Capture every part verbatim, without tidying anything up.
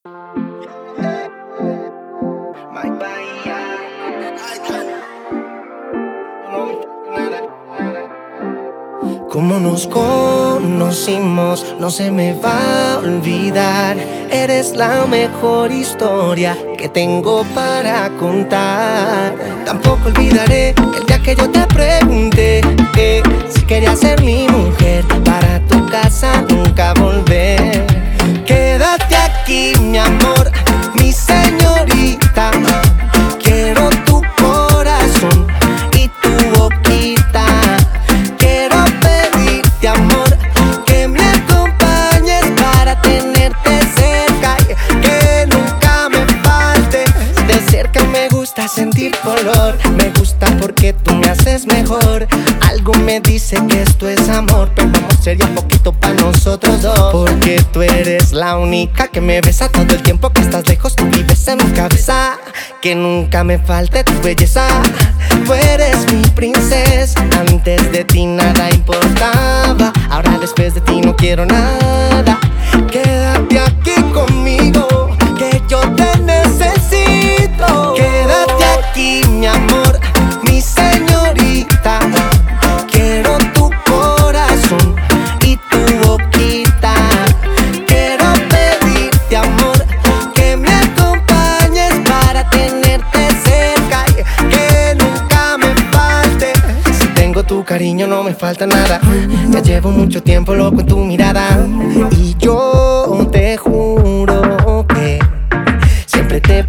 Como nos conocimos, no se me va a olvidar. Eres la mejor historia que tengo para contar. Tampoco olvidaré el día que yo te pregunté que si querías ser mi mujer, para tu casa nunca volver. Quédate aquí, mi amor, mi señorita. Quiero tu corazón y tu boquita. Quiero pedirte, amor, que me acompañes para tenerte cerca y que nunca me faltes. De cerca me gusta sentir color, me gusta porque tú me haces mejor. Algo me dice que esto es amor, pero vamos sería un poquito para nosotros dos. Porque tú eres la única que me besa todo el tiempo que estás lejos. Tú vives en mi cabeza, que nunca me falte tu belleza. Tú eres mi princesa, antes de ti nada importaba. Ahora después de ti no quiero nada. Quédate aquí conmigo, que yo te necesito. Quédate aquí, mi amor, mi señorita. Quiero tu corazón y tu boquita. Quiero pedirte, amor, que me acompañes para tenerte cerca y que nunca me falte. Si tengo tu cariño no me falta nada. Ya llevo mucho tiempo loco en tu mirada y yo te juro que siempre te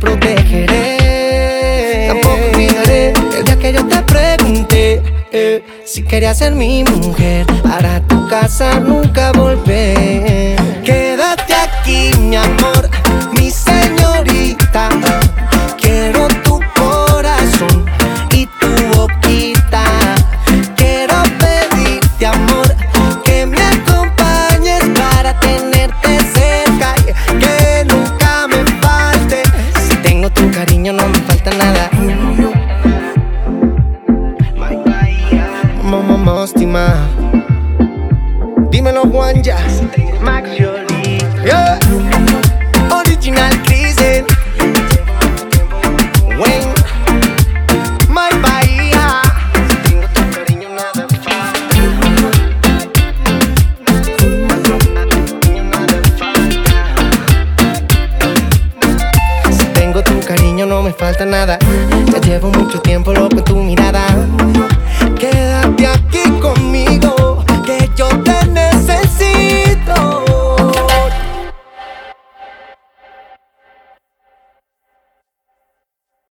protegeré. Tampoco olvidaré el día que yo te pregunté eh, si querías ser mi mujer, para tu casa nunca volver. Quédate aquí, mi amor, mi señorita. Quiero tu corazón y tu boquita. Quiero pedirte, amor, que me acompañes para tenerte cerca y que nunca me falte. Si tengo tu cariño no me falta nada. Momo Mostima, dímelo Juanja, Max Jolie, yeah. Original Krisen, Wayne, My Bahía. Si tengo tu cariño nada falta. Si tengo tu cariño no me falta nada. Ya llevo mucho tiempo loco en tu mirada